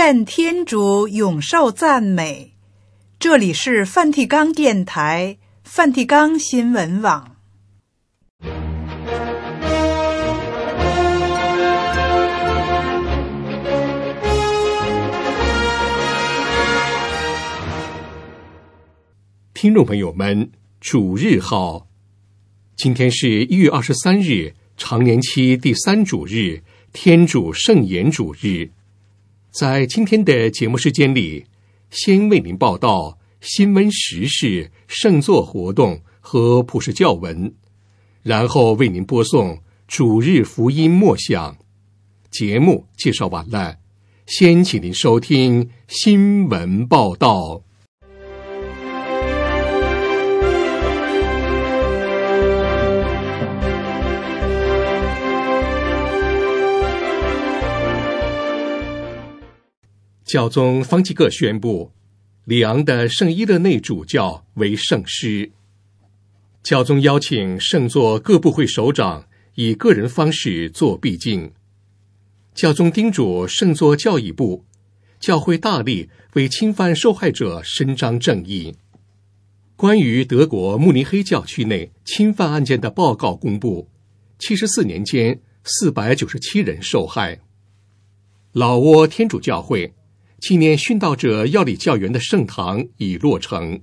愿天主永受赞美。这里是梵蒂冈电台、梵蒂冈新闻网。 听众朋友们，主日好！今天是1月23日，常年期第3主日，天主圣言主日。在今天的节目时间里，先为您报道新闻时事、圣座活动和普世教文，然后为您播送主日福音默想。节目介绍完了，先请您收听新闻报道。教宗方济各宣布，里昂的圣伊勒内主教为圣师。教宗邀请圣座各部会首长以个人方式做毕竟。教宗叮嘱圣座教义部，教会大力为侵犯受害者伸张正义。关于德国慕尼黑教区内侵犯案件的报告公布，74年间497人受害。老挝天主教会纪念殉道者药理教员的圣堂已落成。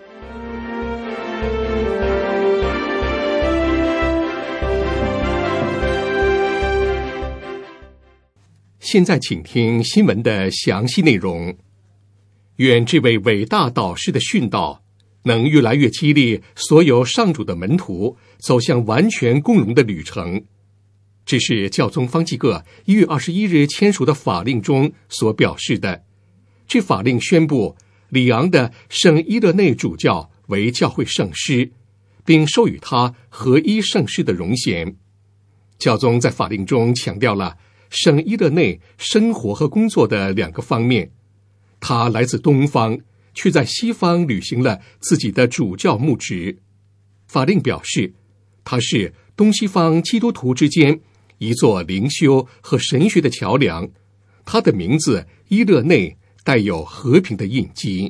现在请听新闻的详细内容。愿这位伟大导师的殉道能越来越激励所有上主的门徒走向完全共融的旅程。这是教宗方济各1月21日签署的法令中所表示的。这法令宣布里昂的圣伊勒内主教为教会圣师，并授予他合一圣师的荣衔。教宗在法令中强调了圣伊勒内生活和工作的2个方面。他来自东方，却在西方履行了自己的主教牧职。法令表示，他是东西方基督徒之间一座灵修和神学的桥梁。他的名字伊勒内带有和平的印记。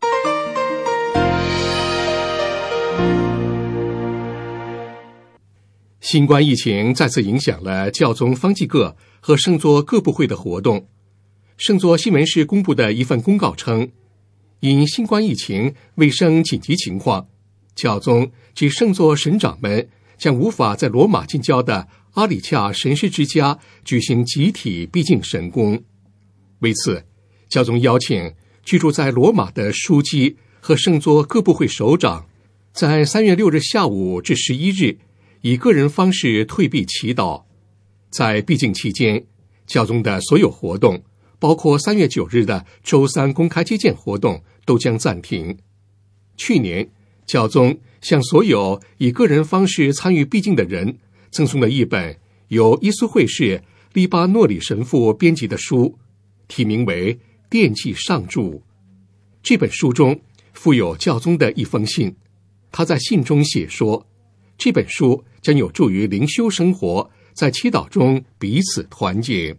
新冠疫情再次影响了教宗方济各和圣座各部会的活动。圣座新闻室公布的一份公告称，因新冠疫情卫生紧急情况，教宗及圣座神长们将无法在罗马近郊的阿里恰神师之家举行集体毕竟神功。为此，教宗邀请居住在罗马的枢机和圣座各部会首长，在3月6日下午至11日以个人方式退避祈祷。在毕竟期间，教宗的所有活动，包括3月9日的周3公开接见活动，都将暂停。去年，教宗向所有以个人方式参与毕竟的人赠送了一本由伊苏会士利巴诺里神父编辑的书，题名为《惦记上主》。这本书中附有教宗的一封信，他在信中写说，这本书将有助于灵修生活，在祈祷中彼此团结。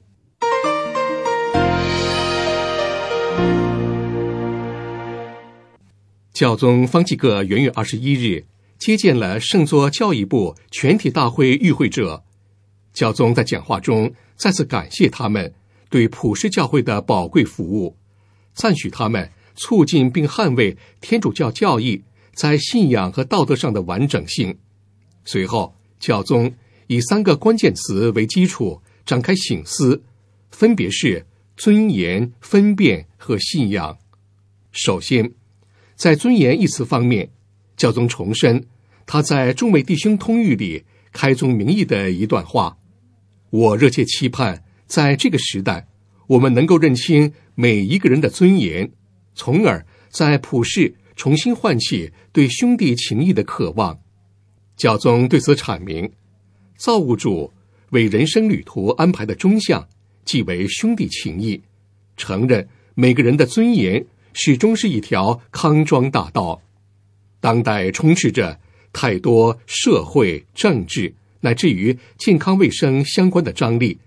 教宗方济各元月21日接见了圣座教义部全体大会与会者。教宗在讲话中再次感谢他们对普世教会的宝贵服务，赞许他们促进并捍卫天主教教义在信仰和道德上的完整性。随后，教宗以3个关键词为基础展开省思，分别是尊严、分辨和信仰。首先，在尊严一词方面，教宗重申他在众位弟兄通谕里开宗明义的一段话：我热切期盼在这个时代，我们能够认清每一个人的尊严，从而在普世重新唤起对兄弟情谊的渴望。教宗对此阐明，造物主为人生旅途安排的终向即为兄弟情谊，承认每个人的尊严始终是一条康庄大道。当代充斥着太多社会、政治乃至于健康卫生相关的张力，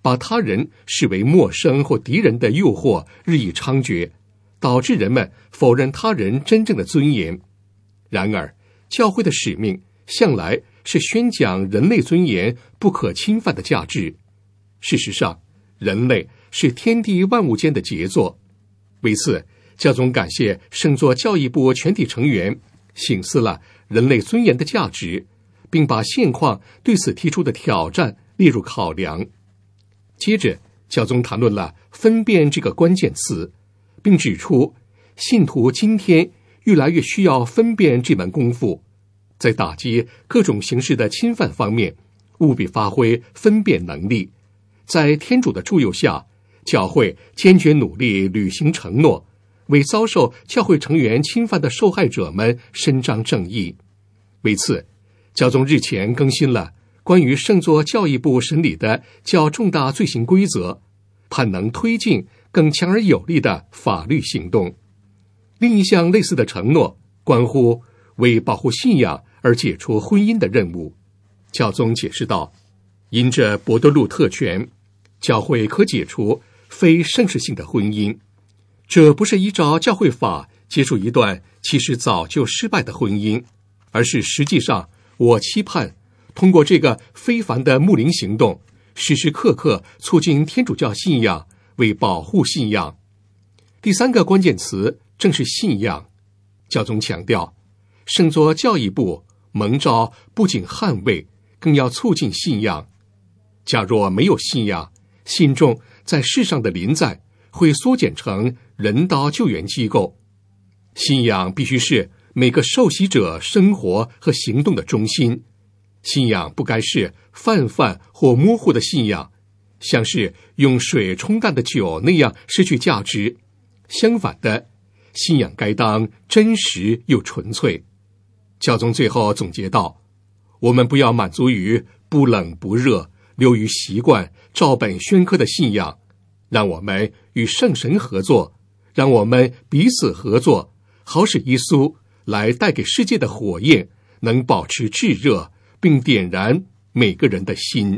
把他人视为陌生或敌人的诱惑日益猖獗，导致人们否认他人真正的尊严。然而，教会的使命向来是宣讲人类尊严不可侵犯的价值。事实上，人类是天地万物间的杰作。为此，教宗感谢圣座教义部全体成员省思了人类尊严的价值，并把现况对此提出的挑战列入考量。接着，教宗谈论了分辨这个关键词，并指出信徒今天越来越需要分辨这门功夫，在打击各种形式的侵犯方面务必发挥分辨能力。在天主的助佑下，教会坚决努力履行承诺，为遭受教会成员侵犯的受害者们伸张正义。为此，教宗日前更新了关于圣座教义部审理的较重大罪行规则，盼能推进更强而有力的法律行动。另一项类似的承诺关乎为保护信仰而解除婚姻的任务。教宗解释道，因着博德禄特权，教会可解除非圣事性的婚姻，这不是依照教会法结束一段其实早就失败的婚姻，而是实际上我期盼通过这个非凡的牧灵行动，时时刻刻促进天主教信仰，为保护信仰。第三个关键词正是信仰。教宗强调，圣座教义部蒙召不仅捍卫，更要促进信仰。假若没有信仰，信众在世上的临在会缩减成人道救援机构。信仰必须是每个受洗者生活和行动的中心。信仰不该是泛泛或模糊的信仰，像是用水冲淡的酒那样失去价值。相反的，信仰该当真实又纯粹。教宗最后总结道，我们不要满足于不冷不热、流于习惯、照本宣科的信仰，让我们与圣神合作，让我们彼此合作，好使耶稣来带给世界的火焰能保持炙热，并点燃每个人的心。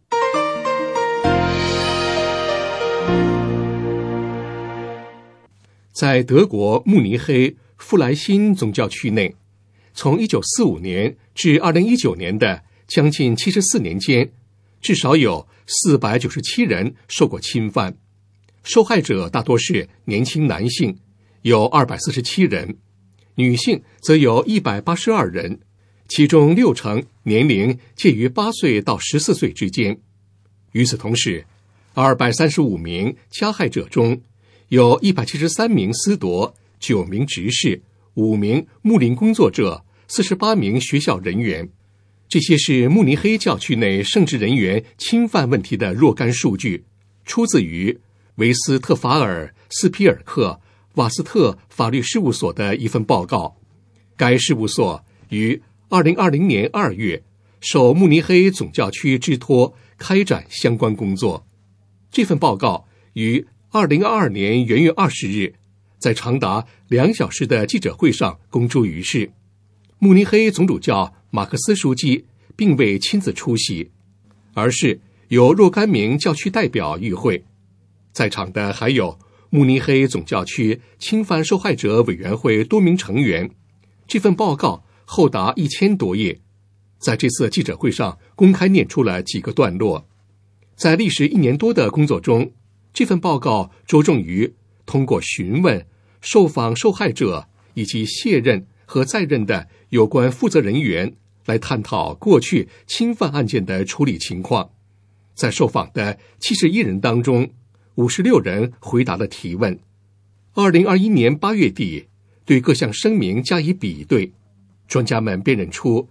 在德国慕尼黑富莱辛总教区内，从1945年至2019年的将近74年间，至少有497人受过侵犯，受害者大多是年轻男性，有247人，女性则有182人，其中60%年龄介于8岁到14岁之间。与此同时，235名加害者中，有173名司铎、9名执事、5名牧灵工作者、48名学校人员。这些是慕尼黑教区内圣职人员侵犯问题的若干数据，出自于维斯特法尔斯皮尔克瓦斯特法律事务所的一份报告。该事务所于2020年2月受慕尼黑总教区之托开展相关工作。这份报告于2022年元月20日在长达2小时的记者会上公诸于世。慕尼黑总主教马克思书记并未亲自出席，而是由若干名教区代表与会。在场的还有慕尼黑总教区侵犯受害者委员会多名成员。这份报告厚达1000多页，在这次记者会上公开念出了几个段落。在历时1年多的工作中，这份报告着重于通过询问受访受害者以及卸任和在任的有关负责人员，来探讨过去侵犯案件的处理情况。在受访的71人当中，56人回答了提问。2021年8月底，对各项声明加以比对，专家们辨认出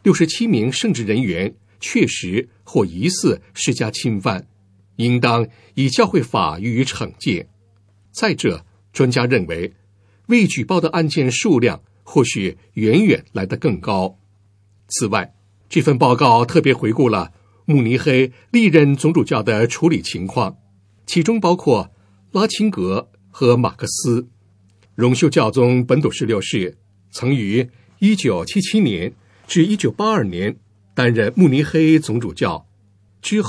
67名圣职人员确实或疑似施加侵犯，应当以教会法予以惩戒。再者，专家认为未举报的案件数量或许远远来得更高。此外，这份报告特别回顾了慕尼黑历任总主教的处理情况，其中包括拉钦格和马克思。荣休教宗本笃16世曾于1977年至1982年担任慕尼黑总主教，之后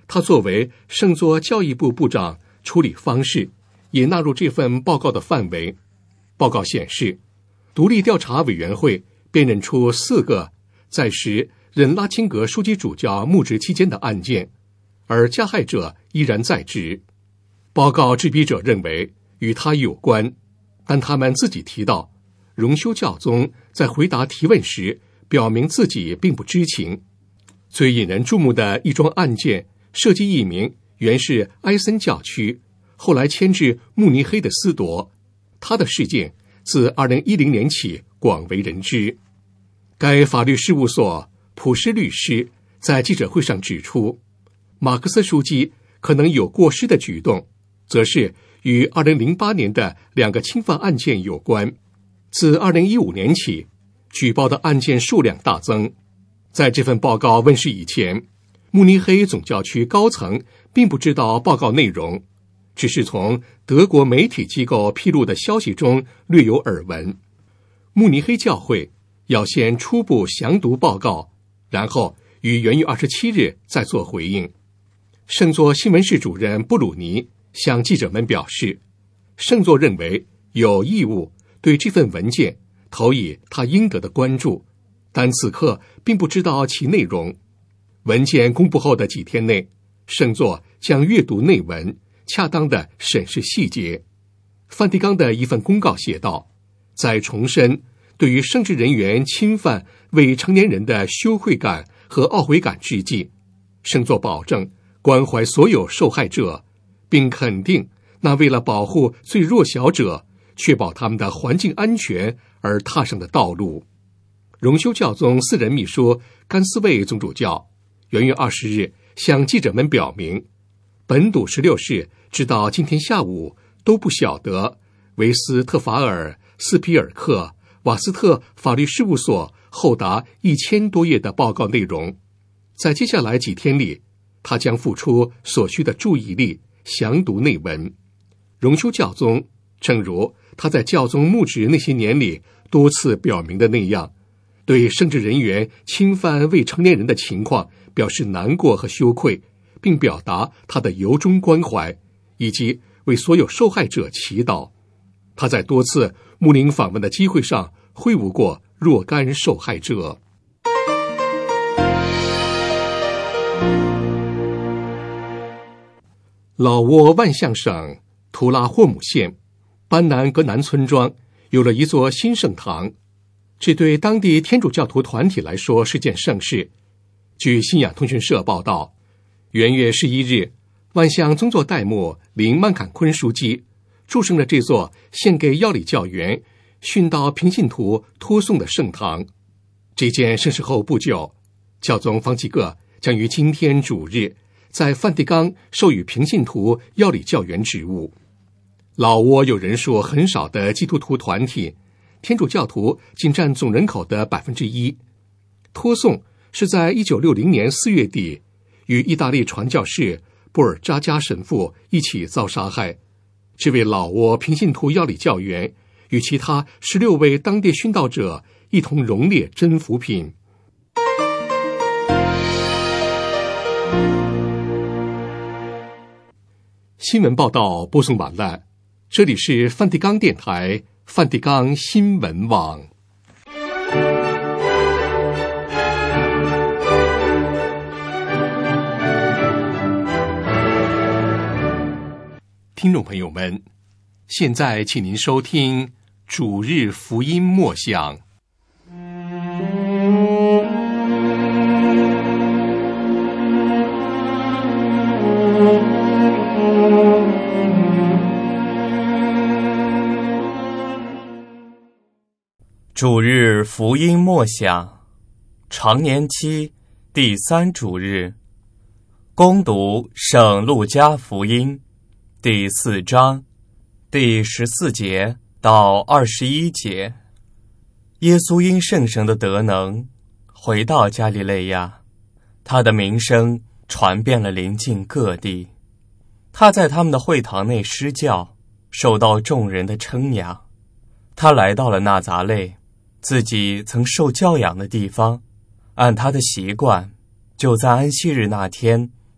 他作为圣座教育部部长，处理方式也纳入这份报告的范围。报告显示，独立调查委员会辨认出4个在时任拉钦格书记主教牧职期间的案件，而加害者依然在职。报告制笔者认为与他有关，但他们自己提到，荣休教宗在回答提问时表明自己并不知情。最引人注目的一桩案件涉及一名原是埃森教区，后来迁至慕尼黑的司铎，他的事件自2010年起广为人知。该法律事务所普施律师在记者会上指出，马克思书记可能有过失的举动，则是与2008年的2个侵犯案件有关。自2015年起，举报的案件数量大增。在这份报告问世以前，慕尼黑总教区高层并不知道报告内容，只是从德国媒体机构披露的消息中略有耳闻。慕尼黑教会要先初步详读报告，然后于元月27日再做回应。圣座新闻室主任布鲁尼向记者们表示，圣座认为有义务对这份文件投以他应得的关注，但此刻并不知道其内容。文件公布后的几天内，圣座将阅读内文，恰当地审视细节。梵蒂冈的一份公告写道，在重申对于圣职人员侵犯未成年人的羞愧感和懊悔感之际，圣座保证关怀所有受害者，并肯定那为了保护最弱小者，确保他们的环境安全而踏上的道路。荣休教宗私人秘书甘斯卫总主教元月20日向记者们表明，本笃16世直到今天下午都不晓得维斯特法尔斯皮尔克瓦斯特法律事务所厚达1000多页的报告内容。在接下来几天里，他将付出所需的注意力详读内文。荣休教宗正如他在教宗牧职那些年里多次表明的那样，对圣职人员侵犯未成年人的情况表示难过和羞愧，并表达他的由衷关怀，以及为所有受害者祈祷。他在多次穆林访问的机会上会晤过若干受害者。老挝万象省图拉霍姆县班南格南村庄有了一座新圣堂，这对当地天主教徒团体来说是件盛事。据新雅通讯社报道，元月11日，万象宗座代牧林曼坎昆书记祝圣了这座献给药理教员殉道平信徒托送的圣堂。这件盛事后不久，教宗方济各将于今天主日在梵蒂冈授予平信徒药理教员职务。老挝有人数很少的基督徒团体，天主教徒仅占总人口的 1%。 托送是在1960年4月底与意大利传教士布尔扎加神父一起遭杀害。这位老挝平信徒药理教员与其他16位当地殉道者一同荣列真福品。新闻报道播送完了，这里是梵蒂冈电台梵蒂冈新闻网。听众朋友们，现在请您收听主日福音默想。 主日福音默想，常年期第3主日，恭读圣路加福音第4章第14节到21节。耶稣因圣神的德能回到加利肋亚，他的名声传遍了邻近各地。他在他们的会堂内施教，受到众人的称扬。他来到了纳匝肋，自己曾受教养的地方，按他的习惯，就在安息日那天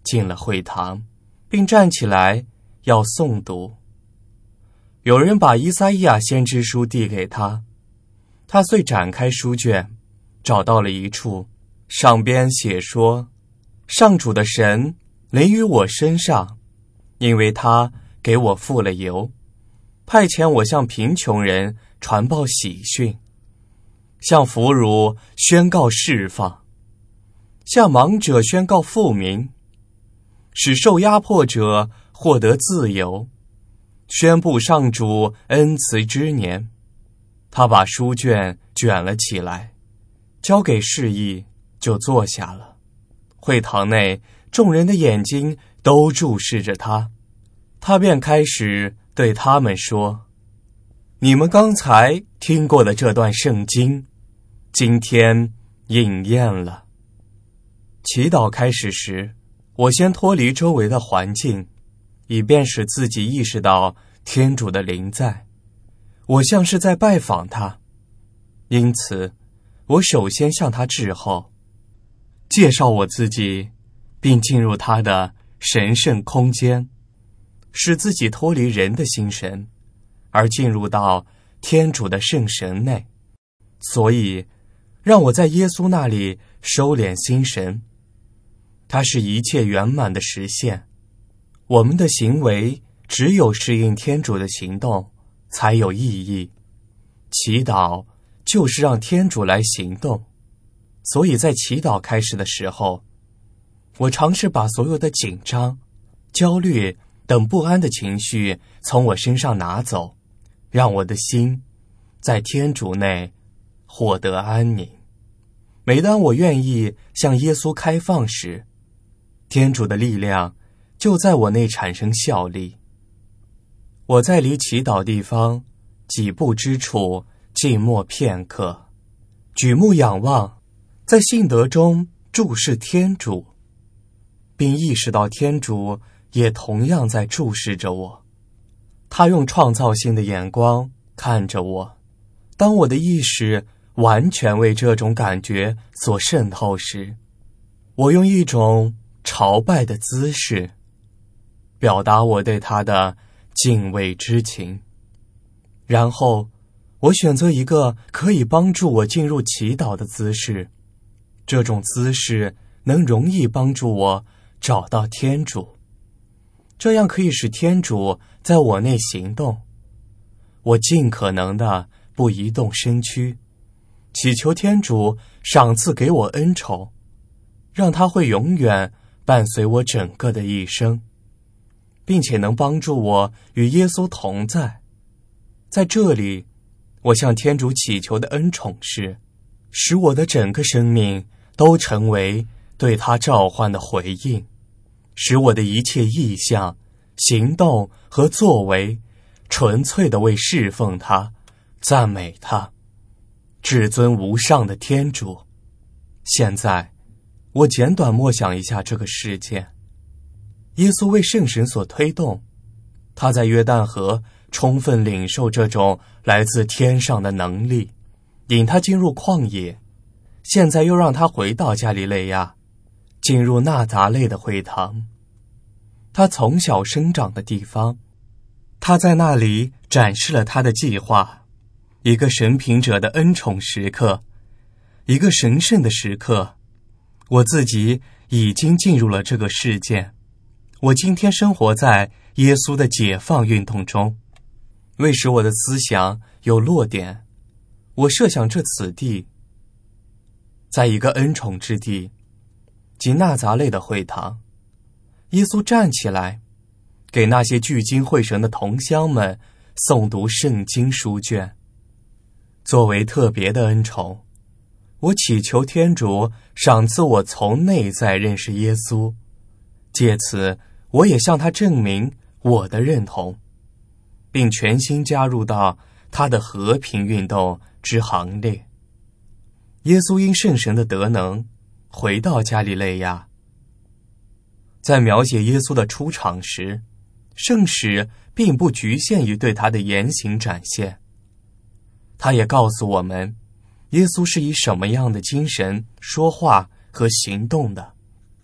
进了会堂，并站起来要诵读。有人把以赛亚先知书递给他，他遂展开书卷，找到了一处，上边写说：上主的神临于我身上，因为他给我付了油，派遣我向贫穷人传报喜讯，向俘虏宣告释放，向盲者宣告复明，使受压迫者获得自由，宣布上主恩慈之年。他把书卷卷了起来，交给示意，就坐下了。会堂内众人的眼睛都注视着他，他便开始对他们说：你们刚才听过的这段圣经，今天应验了。祈祷开始时，我先脱离周围的环境，以便使自己意识到天主的临在，我像是在拜访他。因此，我首先向他致候，介绍我自己，并进入他的神圣空间，使自己脱离人的心神，而进入到天主的圣神内。所以，让我在耶稣那里收敛心神。它是一切圆满的实现。我们的行为只有适应天主的行动才有意义。祈祷就是让天主来行动。所以在祈祷开始的时候，我尝试把所有的紧张、焦虑等不安的情绪从我身上拿走，让我的心在天主内获得安宁。每当我愿意向耶稣开放时，天主的力量就在我内产生效力。我在离祈祷地方几步之处静默片刻，举目仰望，在信德中注视天主，并意识到天主也同样在注视着我。他用创造性的眼光看着我。当我的意识完全为这种感觉所渗透时，我用一种朝拜的姿势表达我对他的敬畏之情。然后我选择一个可以帮助我进入祈祷的姿势，这种姿势能容易帮助我找到天主，这样可以使天主在我内行动。我尽可能的不移动身躯，祈求天主赏赐给我恩宠，让他会永远伴随我整个的一生，并且能帮助我与耶稣同在。在这里，我向天主祈求的恩宠是，使我的整个生命都成为对他召唤的回应，使我的一切意向、行动和作为纯粹地为侍奉他、赞美他，至尊无上的天主。现在我简短默想一下这个事件。耶稣为圣神所推动，他在约旦河充分领受这种来自天上的能力，引他进入旷野，现在又让他回到加利肋亚，进入纳匝肋的会堂，他从小生长的地方。他在那里展示了他的计划，一个神凭者的恩宠时刻，一个神圣的时刻。我自己已经进入了这个事件。我今天生活在耶稣的解放运动中。为使我的思想有落点，我设想这此地在一个恩宠之地，即纳匝肋的会堂。耶稣站起来，给那些聚精会神的同乡们诵读圣经书卷。作为特别的恩宠，我祈求天主赏赐我从内在认识耶稣，借此我也向他证明我的认同，并全心加入到他的和平运动之行列。耶稣因圣神的德能回到加利肋亚。在描写耶稣的出场时，圣使并不局限于对他的言行展现，他也告诉我们耶稣是以什么样的精神说话和行动的。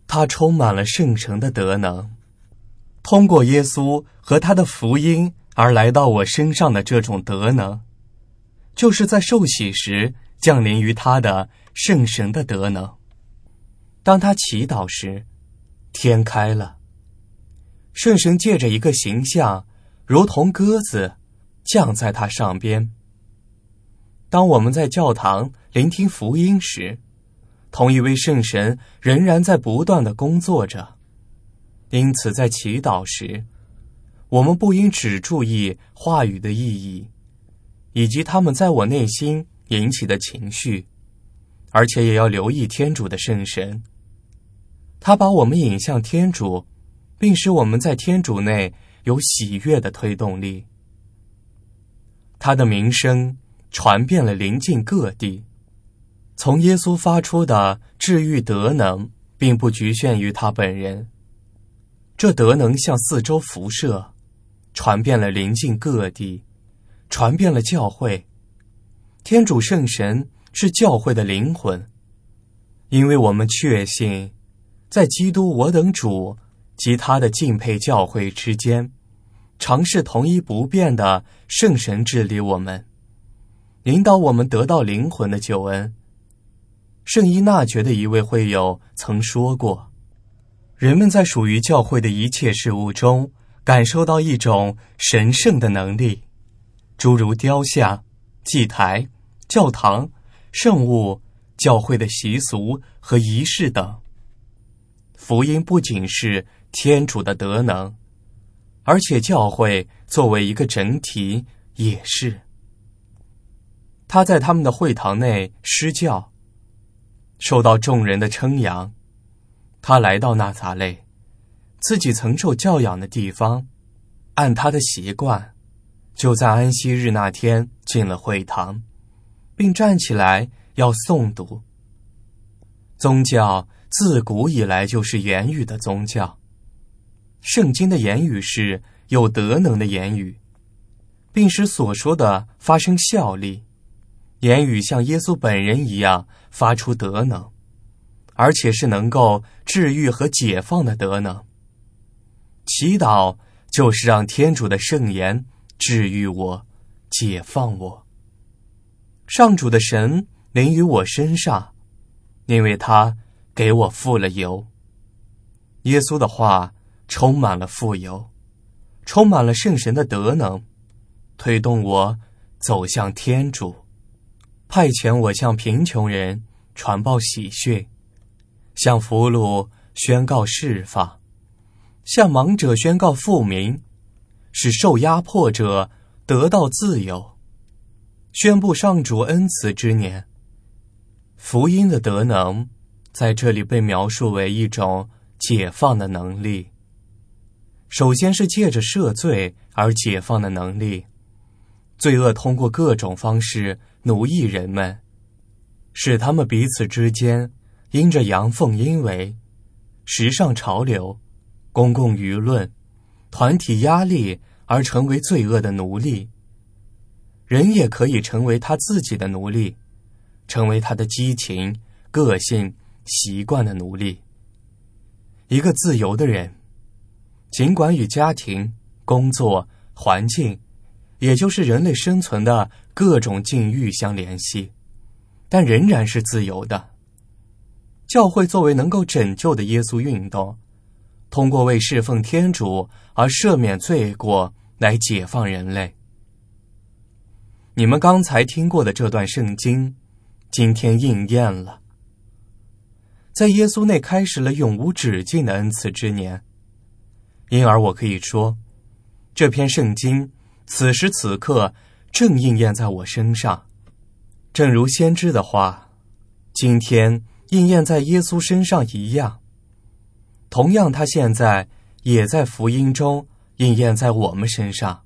他充满了圣神的德能。通过耶稣和他的福音而来到我身上的这种德能，就是在受洗时降临于他的圣神的德能。当他祈祷时，天开了，圣神借着一个形象，如同鸽子，降在他上边。当我们在教堂聆听福音时，同一位圣神仍然在不断地工作着。因此在祈祷时，我们不应只注意话语的意义，以及他们在我内心引起的情绪，而且也要留意天主的圣神。他把我们引向天主，并使我们在天主内有喜悦的推动力。他的名声传遍了邻近各地。从耶稣发出的治愈德能并不局限于他本人，这德能向四周辐射，传遍了邻近各地，传遍了教会。天主圣神是教会的灵魂，因为我们确信在基督我等主及他的敬佩教会之间，常是同一不变的圣神治理我们，引导我们得到灵魂的救恩。圣依纳爵的一位会友曾说过，人们在属于教会的一切事物中感受到一种神圣的能力，诸如雕像、祭台、教堂、圣物、教会的习俗和仪式等。福音不仅是天主的德能，而且教会作为一个整体也是。他在他们的会堂内施教，受到众人的称扬。他来到纳撒勒，自己曾受教养的地方，按他的习惯，就在安息日那天进了会堂，并站起来要诵读。宗教自古以来就是言语的宗教，圣经的言语是有德能的言语，并使所说的发生效力。言语像耶稣本人一样发出德能，而且是能够治愈和解放的德能。祈祷就是让天主的圣言治愈我，解放我。上主的神临于我身上，因为他给我付了油。耶稣的话充满了富有，充满了圣神的德能，推动我走向天主，派遣我向贫穷人传报喜讯，向俘虏宣告释放，向盲者宣告复明，使受压迫者得到自由，宣布上主恩慈之年。福音的德能在这里被描述为一种解放的能力。首先是借着赦罪而解放的能力，罪恶通过各种方式奴役人们，使他们彼此之间因着阳奉阴违、时尚潮流、公共舆论、团体压力而成为罪恶的奴隶。人也可以成为他自己的奴隶，成为他的激情、个性、习惯的奴隶。一个自由的人，尽管与家庭、工作、环境，也就是人类生存的各种境遇相联系，但仍然是自由的。教会作为能够拯救的耶稣运动，通过为侍奉天主而赦免罪过来解放人类。你们刚才听过的这段圣经，今天应验了。在耶稣内开始了永无止境的恩赐之年，因而我可以说，这篇圣经此时此刻正应验在我身上，正如先知的话今天应验在耶稣身上一样。同样，他现在也在福音中应验在我们身上。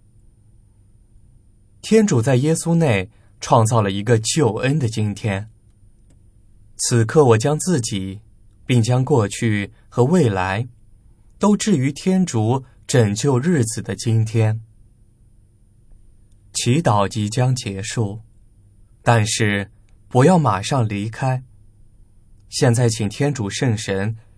天主在耶稣内创造了一个救恩的今天。此刻我将自己并将过去和未来都置于天主拯救日子的今天。祈祷即将结束，但是不要马上离开。现在请天主圣神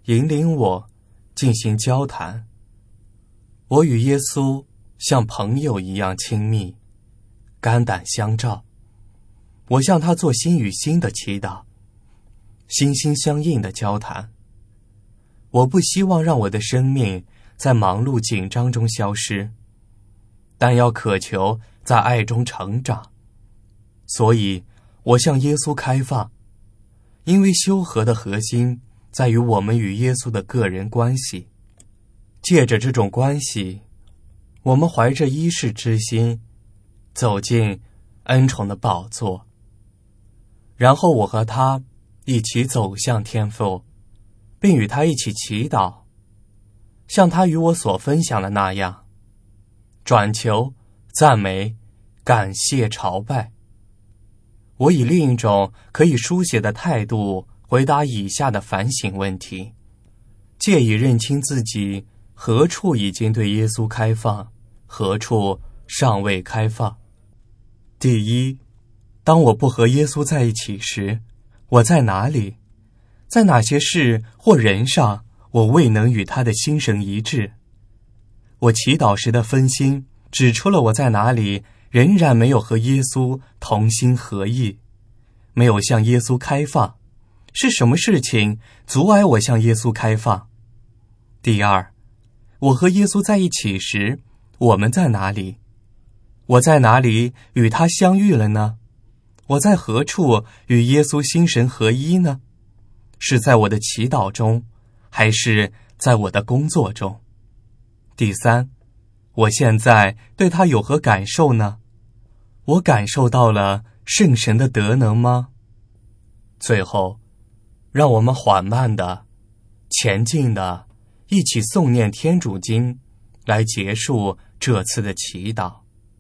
引领我进行交谈。我与耶稣像朋友一样亲密，肝胆相照。我向他做心与心的祈祷，心心相印的交谈。我不希望让我的生命在忙碌紧张中消失，但要渴求在爱中成长。所以我向耶稣开放，因为修和的核心在于我们与耶稣的个人关系。借着这种关系，我们怀着一视之心走进恩宠的宝座，然后我和他一起走向天父，并与他一起祈祷，像他与我所分享的那样，转求、赞美、感谢、朝拜。我以另一种可以书写的态度回答以下的反省问题，借以认清自己何处已经对耶稣开放，何处尚未开放。第一，当我不和耶稣在一起时，我在哪里？在哪些事或人上，我未能与他的心神一致？我祈祷时的分心，指出了我在哪里仍然没有和耶稣同心合意，没有向耶稣开放。是什么事情阻碍我向耶稣开放？第二，我和耶稣在一起时，我们在哪里？我在哪里与他相遇了呢？我在何处与耶稣心神合一呢？是在我的祈祷中，还是在我的工作中？第三，我现在对他有何感受呢？我感受到了圣神的德能吗？最后，让我们缓慢的、前进的一起诵念天主经，来结束这次的祈祷。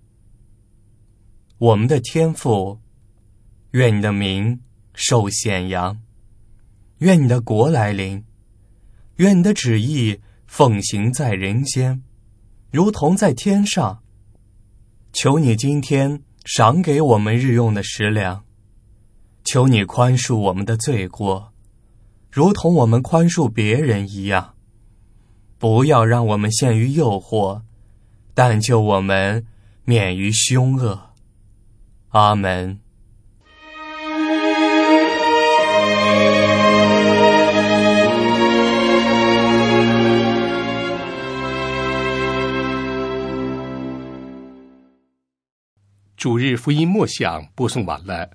我们的天父，愿你的名受显扬，愿你的国来临，愿你的旨意奉行在人间，如同在天上。求你今天赏给我们日用的食粮，求你宽恕我们的罪过，如同我们宽恕别人一样。不要让我们陷于诱惑，但救我们免于凶恶。阿门。 主日福音默想播送完了。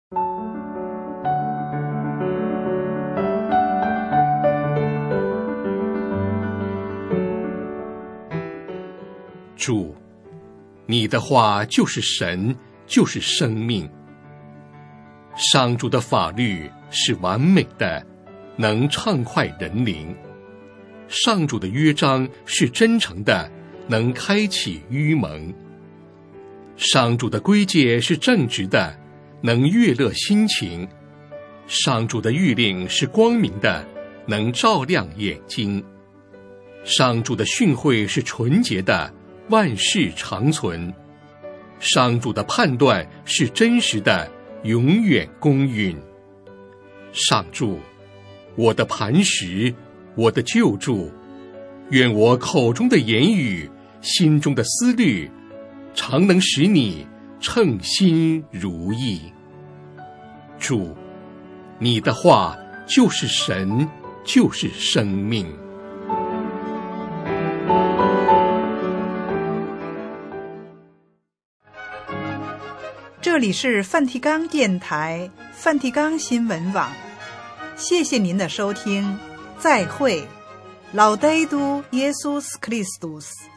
主，你的话就是神，就是生命。上主的法律是完美的，能畅快人灵。上主的约章是真诚的，能开启愚蒙。上主的规戒是正直的，能悦乐心情。上主的谕令是光明的，能照亮眼睛。上主的训诲是纯洁的，万世长存。上主的判断是真实的，永远公允。上主，我的磐石，我的救助，愿我口中的言语，心中的思虑，常能使你称心如意。主，你的话就是神，就是生命。 这里是梵蒂冈电台梵蒂冈新闻网，谢谢您的收听，再会，Laudetur Jesus Christus。